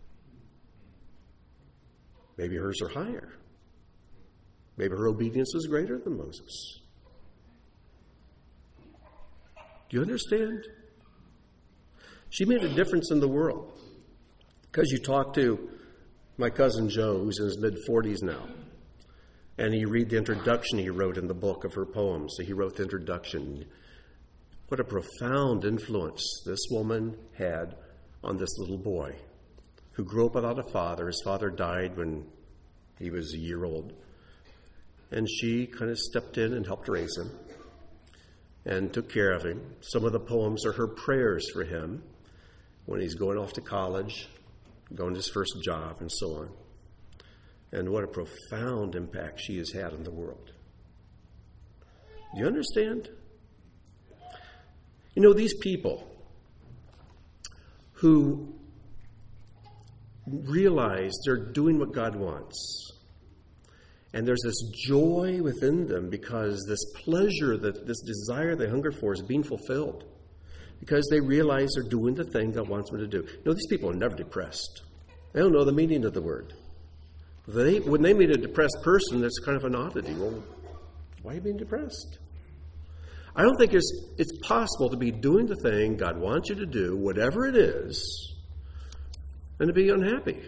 Maybe hers are higher. Maybe her obedience is greater than Moses. Do you understand? She made a difference in the world. Because you talk to my cousin Joe, who's in his mid-forties now, and you read the introduction he wrote in the book of her poems. So he wrote the introduction. What a profound influence this woman had on this little boy who grew up without a father. His father died when he was a year old. And she kind of stepped in and helped raise him and took care of him. Some of the poems are her prayers for him when he's going off to college, going to his first job, and so on. And what a profound impact she has had on the world. Do you understand? You know, these people who realize they're doing what God wants, and there's this joy within them because this pleasure, that this desire they hunger for is being fulfilled, because they realize they're doing the thing God wants them to do. You know, these people are never depressed. They don't know the meaning of the word. They, when they meet a depressed person, that's kind of an oddity. Well, why are you being depressed? I don't think it's, it's possible to be doing the thing God wants you to do, whatever it is, and to be unhappy.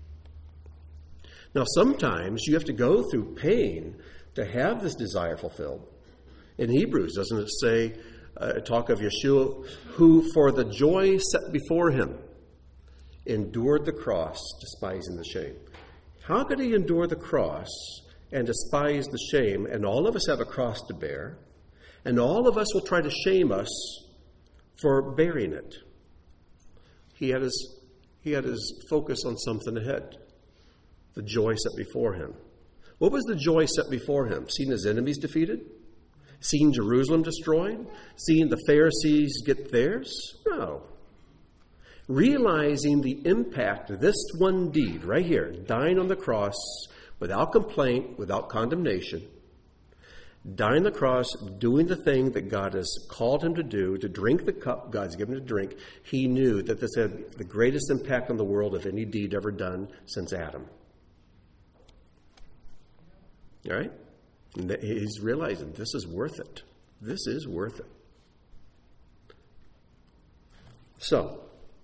Now, sometimes you have to go through pain to have this desire fulfilled. In Hebrews, doesn't it say, uh, talk of Yeshua, who for the joy set before him endured the cross, despising the shame. How could he endure the cross and despise the shame? And all of us have a cross to bear, and all of us will try to shame us for bearing it. He had his, he had his focus on something ahead, the joy set before him. What was the joy set before him? Seeing his enemies defeated? Seeing Jerusalem destroyed? Seeing the Pharisees get theirs? No. Realizing the impact of this one deed right here, dying on the cross without complaint, without condemnation, dying on the cross, doing the thing that God has called him to do, to drink the cup God's given him to drink, he knew that this had the greatest impact on the world of any deed ever done since Adam. All right? And he's realizing this is worth it. This is worth it. So,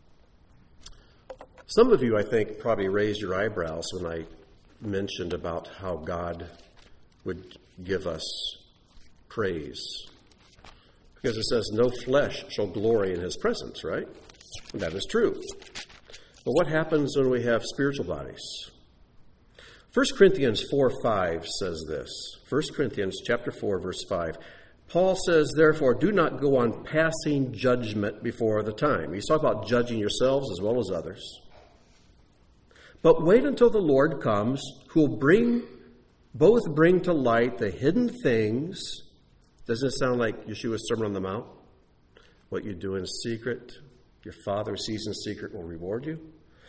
some of you, I think, probably raised your eyebrows when I mentioned about how God would give us praise. Because it says, no flesh shall glory in his presence, right? And that is true. But what happens when we have spiritual bodies? First Corinthians four five says this. First Corinthians chapter four, verse five. Paul says, therefore, do not go on passing judgment before the time. He's talking about judging yourselves as well as others. But wait until the Lord comes, who will bring, both bring to light the hidden things. Doesn't it sound like Yeshua's Sermon on the Mount? What you do in secret, your Father who sees in secret will reward you.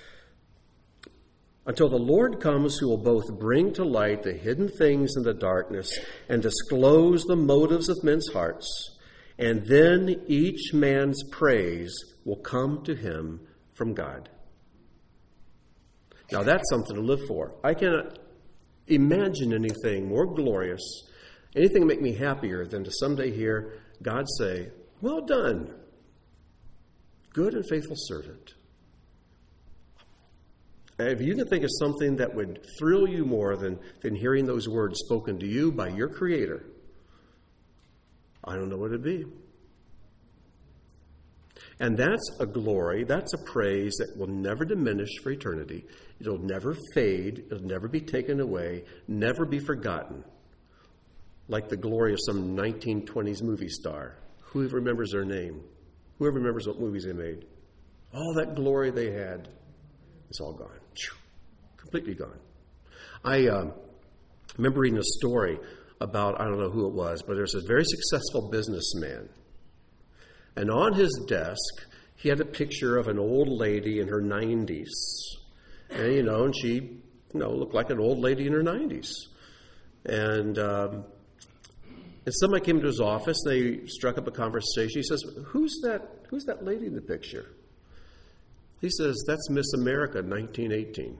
Until the Lord comes, who will both bring to light the hidden things in the darkness and disclose the motives of men's hearts. And then each man's praise will come to him from God. Now that's something to live for. I cannot imagine anything more glorious, anything make me happier than to someday hear God say, well done, good and faithful servant. If you can think of something that would thrill you more than, than hearing those words spoken to you by your Creator, I don't know what it'd be. And that's a glory, that's a praise that will never diminish for eternity. It'll never fade, it'll never be taken away, never be forgotten. Like the glory of some nineteen twenties movie star. Who remembers their name? Whoever remembers what movies they made? All that glory they had, it's all gone. Completely gone. I um, remember reading a story about, I don't know who it was, but there's a very successful businessman. And on his desk, he had a picture of an old lady in her nineties. And, you know, and she, you know, looked like an old lady in her nineties. And um, And somebody came to his office. They struck up a conversation. He says, who's that, who's that lady in the picture? He says, that's Miss America, nineteen eighteen.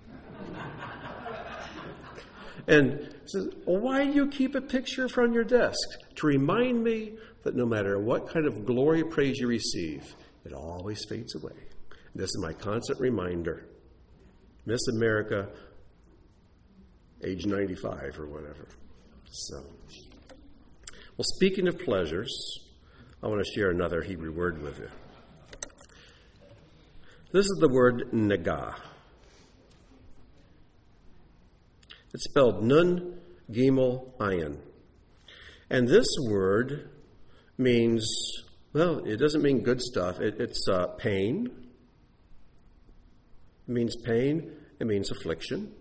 And he says, well, why do you keep a picture from your desk? To remind me that no matter what kind of glory or praise you receive, it always fades away. This is my constant reminder. Miss America, age ninety-five or whatever. So, well, speaking of pleasures, I want to share another Hebrew word with you. This is the word nagah. It's spelled nun, gimel, ayin. And this word means, well, it doesn't mean good stuff. It, it's uh, pain. It means pain. It means affliction.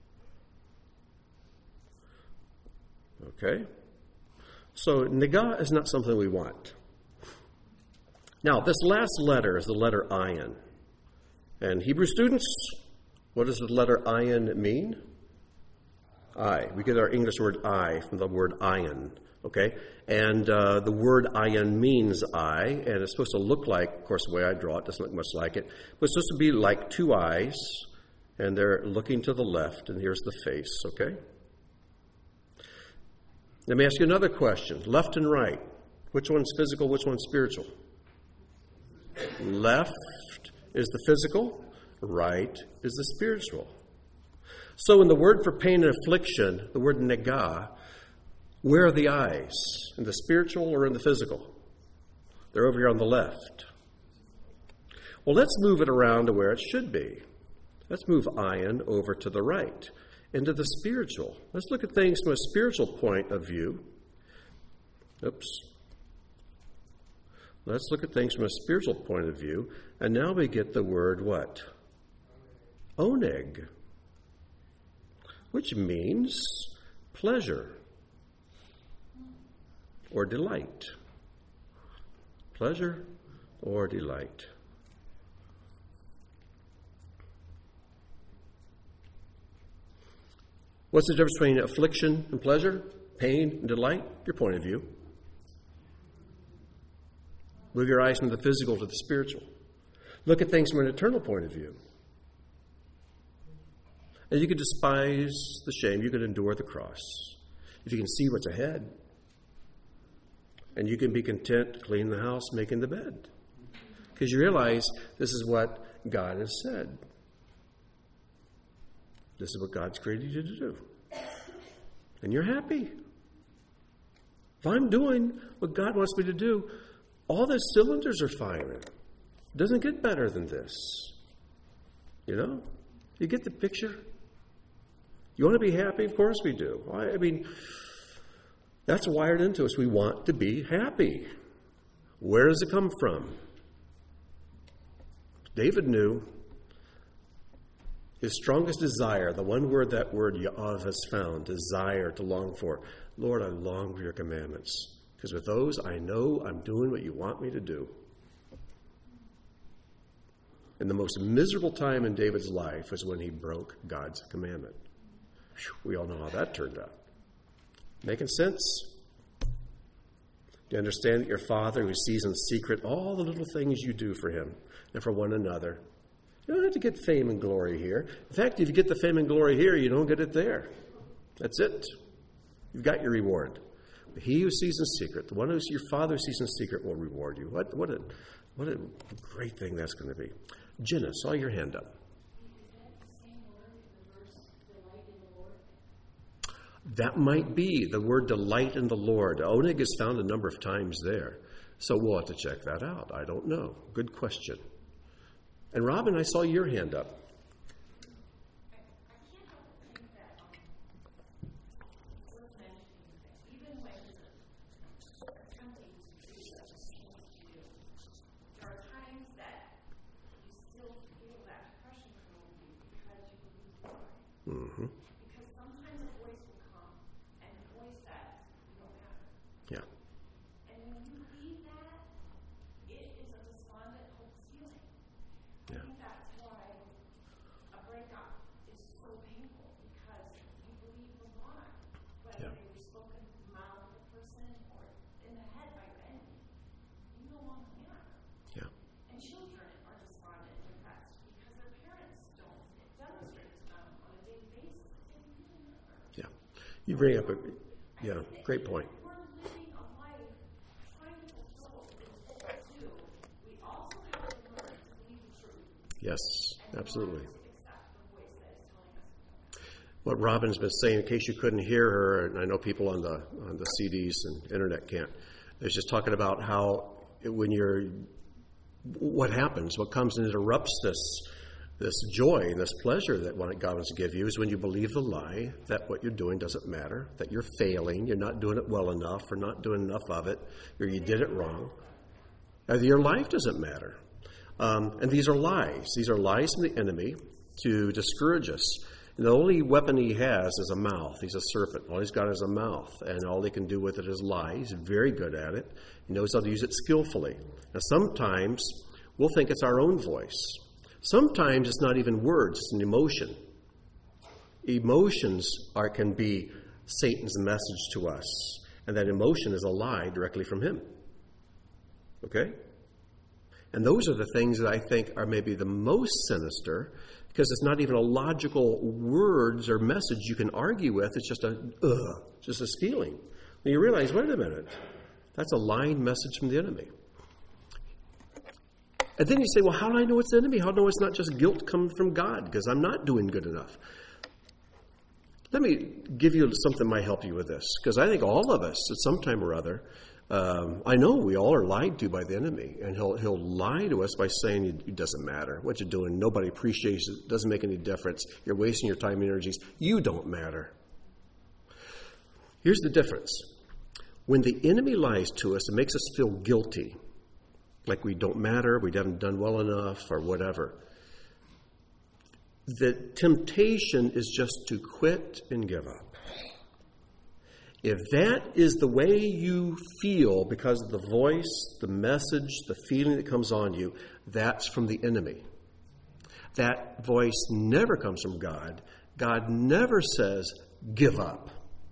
Okay? So, nagah is not something we want. Now, this last letter is the letter ayin. And Hebrew students, what does the letter ayin mean? I. We get our English word I from the word ayin. Okay? And uh, the word ayin means eye, and it's supposed to look like, of course, the way I draw it doesn't look much like it, but it's supposed to be like two eyes, and they're looking to the left, and here's the face, okay? Let me ask you another question. Left and right. Which one's physical, which one's spiritual? Left is the physical, right is the spiritual. So in the word for pain and affliction, the word nagah, where are the eyes? In the spiritual or in the physical? They're over here on the left. Well, let's move it around to where it should be. Let's move ayin over to the right, into the spiritual. Let's look at things from a spiritual point of view. Oops. Let's look at things from a spiritual point of view. And now we get the word what? Oneg, which means pleasure or delight. Pleasure or delight. What's the difference between affliction and pleasure? Pain and delight? Your point of view. Move your eyes from the physical to the spiritual. Look at things from an eternal point of view. And you can despise the shame. You can endure the cross. If you can see what's ahead. And you can be content to clean the house, making the bed. Because you realize this is what God has said. This is what God's created you to do. And you're happy. If I'm doing what God wants me to do, all the cylinders are firing. It doesn't get better than this. You know? You get the picture? You want to be happy? Of course we do. I mean, that's wired into us. We want to be happy. Where does it come from? David knew his strongest desire, the one word that word Ya'av has found, desire to long for. Lord, I long for your commandments. Because with those, I know I'm doing what you want me to do. And the most miserable time in David's life was when he broke God's commandment. Whew, we all know how that turned out. Making sense? Do you understand that your Father who sees in secret all the little things you do for him and for one another? You don't have to get fame and glory here. In fact, if you get the fame and glory here, you don't get it there. That's it. You've got your reward. But he who sees in secret, the one who your Father who sees in secret will reward you. What, what, a, what a great thing that's going to be. Jenna, saw your hand up. That might be the word delight in the Lord. Oneg is found a number of times there. So we'll have to check that out. I don't know. Good question. And Robin, I saw your hand up. Mm-hmm. Because sometimes a voice will come, and the voice says, you don't matter. Yeah. And when you leave that, it is a despondent, hopeless feeling. Yeah. I think that's why and children are despondent and depressed because their parents don't demonstrate um, on a daily basis. It really matters. Yeah. You bring up a, yeah, great point. We're living a life trying to fulfill what we've been told to do. We also have to learn to believe the truth. Yes, absolutely. And accept the voice that is telling us. What Robin's been saying, in case you couldn't hear her, and I know people on the on the C Ds and internet can't, is just talking about how when you're, what happens, what comes and interrupts this this joy and this pleasure that God wants to give you is when you believe the lie that what you're doing doesn't matter, that you're failing, you're not doing it well enough, or not doing enough of it, or you did it wrong, or your life doesn't matter. Um, and these are lies. These are lies from the enemy to discourage us. And the only weapon he has is a mouth. He's a serpent. All he's got is a mouth, and all he can do with it is lie. He's very good at it. He knows how to use it skillfully. Now, sometimes we'll think it's our own voice. Sometimes it's not even words, it's an emotion. Emotions are can be Satan's message to us, and that emotion is a lie directly from him. Okay? And those are the things that I think are maybe the most sinister, because it's not even a logical words or message you can argue with. It's just a, ugh, just a feeling. And you realize, wait a minute, that's a lying message from the enemy. And then you say, well, how do I know it's the enemy? How do I know it's not just guilt coming from God because I'm not doing good enough? Let me give you something that might help you with this, because I think all of us at some time or other, um, I know we all are lied to by the enemy, and he'll he'll lie to us by saying it doesn't matter what you're doing. Nobody appreciates it. It doesn't make any difference. You're wasting your time and energies. You don't matter. Here's the difference. When the enemy lies to us, it makes us feel guilty, like we don't matter, we haven't done well enough, or whatever. The temptation is just to quit and give up. If that is the way you feel because of the voice, the message, the feeling that comes on you, that's from the enemy. That voice never comes from God. God never says, give up.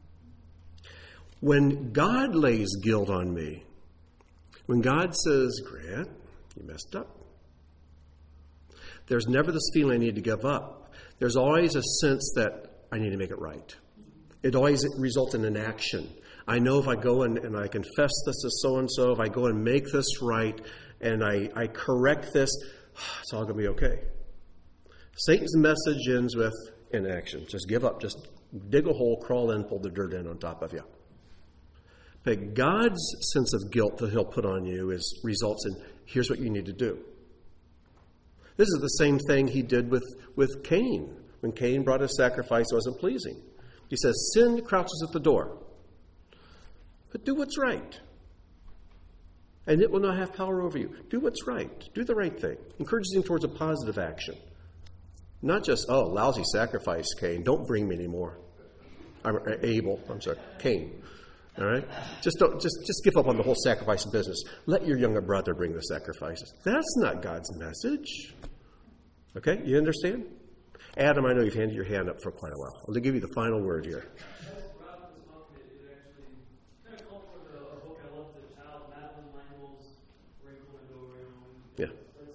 When God lays guilt on me, when God says, Grant, you messed up, there's never this feeling I need to give up. There's always a sense that I need to make it right. It always results in an action. I know if I go and, and I confess this to so-and-so, if I go and make this right, and I, I correct this, it's all going to be okay. Satan's message ends with inaction. Just give up. Just dig a hole, crawl in, pull the dirt in on top of you. But God's sense of guilt that he'll put on you is results in, here's what you need to do. This is the same thing he did with, with Cain. When Cain brought his sacrifice, it wasn't pleasing. He says, sin crouches at the door. But do what's right. And it will not have power over you. Do what's right. Do the right thing. Encourages him towards a positive action. Not just, oh, lousy sacrifice, Cain. Don't bring me anymore. I'm Abel. I'm sorry, Cain. All right? Just don't just, just give up on the whole sacrifice business. Let your younger brother bring the sacrifices. That's not God's message. Okay? You understand? Adam, I know you've handed your hand up for quite a while. I'll give you the final word here. Yeah.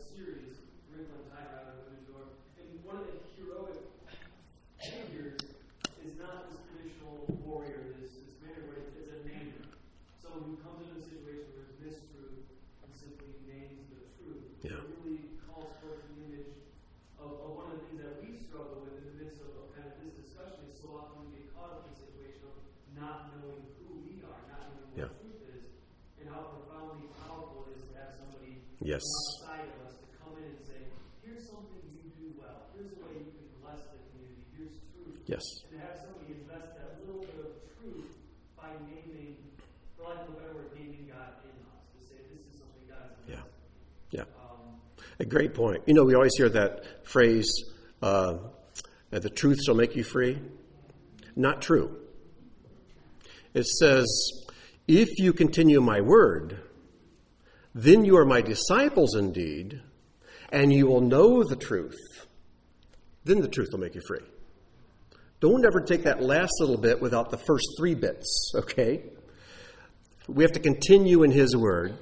Yes. Outside of us to come in and say, here's something you do well. Here's a way you can bless the community. Here's truth. Yes. And to have somebody invest that little bit of truth by naming, for lack of a better word, naming God in us. To say this is something God has invested. Yeah. Yeah. Um, a great point. You know, we always hear that phrase, uh, that the truth shall make you free. Not true. It says, if you continue my word, then you are my disciples indeed, and you will know the truth. Then the truth will make you free. Don't ever take that last little bit without the first three bits, okay? We have to continue in his word.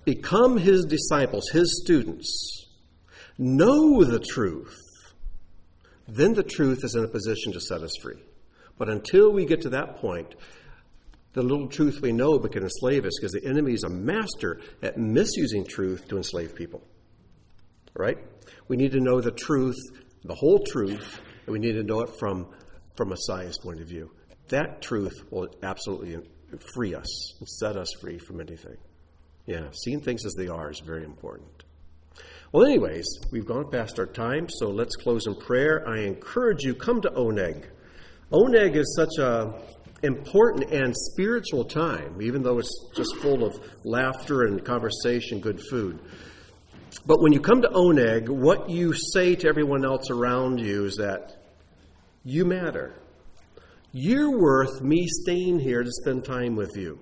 become his disciples, his students, know the truth, then the truth is in a position to set us free. But until we get to that point, the little truth we know but can enslave us, because the enemy is a master at misusing truth to enslave people. Right? We need to know the truth, the whole truth, and we need to know it from, from Messiah's point of view. That truth will absolutely free us and set us free from anything. Yeah, seeing things as they are is very important. Well, anyways, we've gone past our time, so let's close in prayer. I encourage you, come to Oneg. Oneg is such a important and spiritual time, even though it's just full of laughter and conversation, good food. But when you come to Oneg, what you say to everyone else around you is that you matter. You're worth me staying here to spend time with you.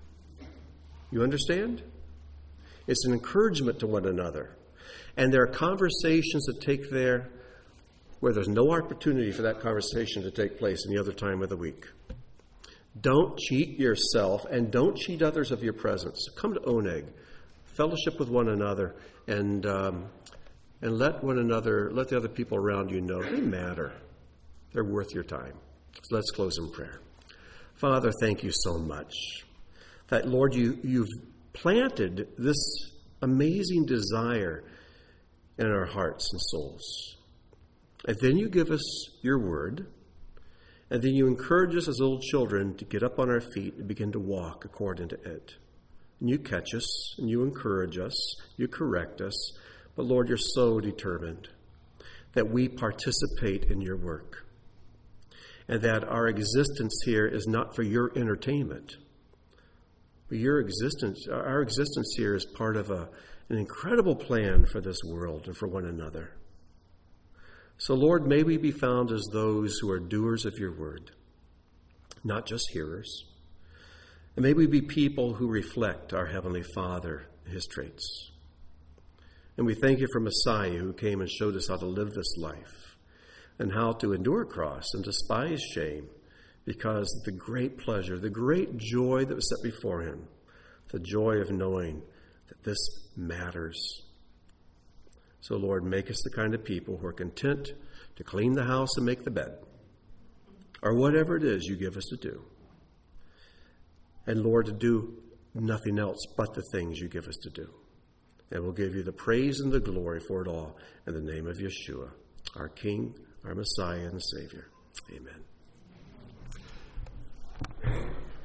You understand? It's an encouragement to one another. And there are conversations that take there where there's no opportunity for that conversation to take place any other time of the week. Don't cheat yourself and don't cheat others of your presence. Come to Oneg, fellowship with one another, and um, and let one another, let the other people around you know they matter. They're worth your time. So let's close in prayer. Father, thank you so much that, Lord, you, you've planted this amazing desire in our hearts and souls. And then you give us your word, and then you encourage us as little children to get up on our feet and begin to walk according to it. And you catch us, and you encourage us, you correct us, but Lord, you're so determined that we participate in your work, and that our existence here is not for your entertainment, but your existence, our existence here is part of a, an incredible plan for this world and for one another. So, Lord, may we be found as those who are doers of your word, not just hearers. And may we be people who reflect our Heavenly Father and his traits. And we thank you for Messiah, who came and showed us how to live this life and how to endure a cross and despise shame, because of the great pleasure, the great joy that was set before him, the joy of knowing that this matters. So, Lord, make us the kind of people who are content to clean the house and make the bed, or whatever it is you give us to do. And, Lord, to do nothing else but the things you give us to do. And we'll give you the praise and the glory for it all in the name of Yeshua, our King, our Messiah, and Savior. Amen.